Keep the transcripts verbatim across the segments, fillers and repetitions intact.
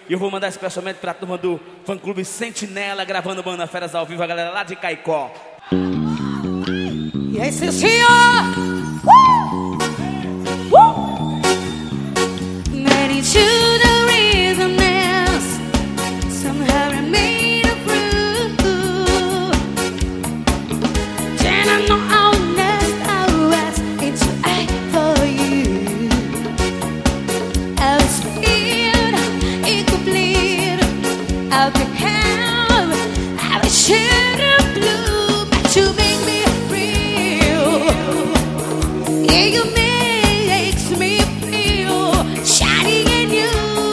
E eu vou mandar especialmente pra turma do fã-clube Sentinela, gravando Banda Feras ao vivo, a galera lá de Caicó. E aí, seu senhor! Uh! Uh! Many to the rhythm is somehow I made a proof. Then I know I'll never ask it's I for you. I was feared, incomplete. I could have, I was shed a blue, but you make me real. Yeah, you makes me feel shining in you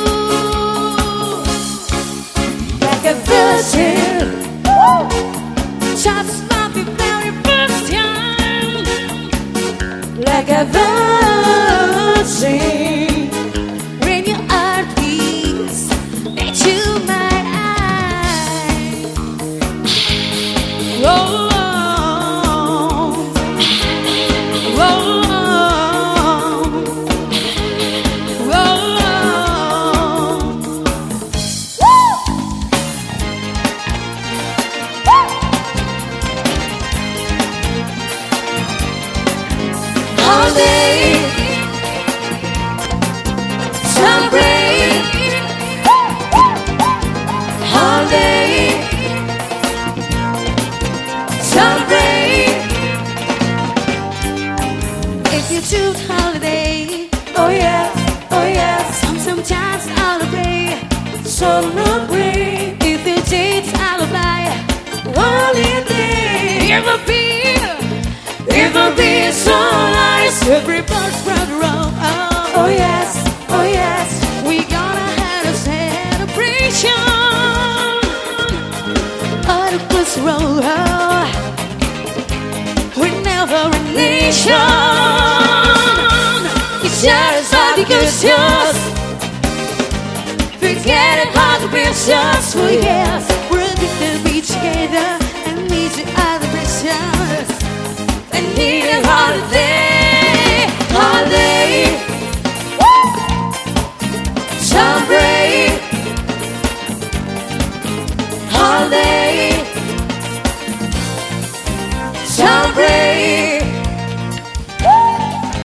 like a virgin. Just love you very first time, like a virgin. When your heart beats, that you my eyes. Roll on, roll on, roll on. Woo! Woo! All day, celebrate. All day, celebrate. If you choose holiday, oh yes, oh yes. Some sometimes celebrate, celebrate. If you date alibi, holiday. It will be, it will be so nice. Everybody's proud to roll. Oh, oh yes, oh yes. We gonna have a celebration. Oh, the blues roll. We're never a nation. It's just all because just forget it, all the best just for yes.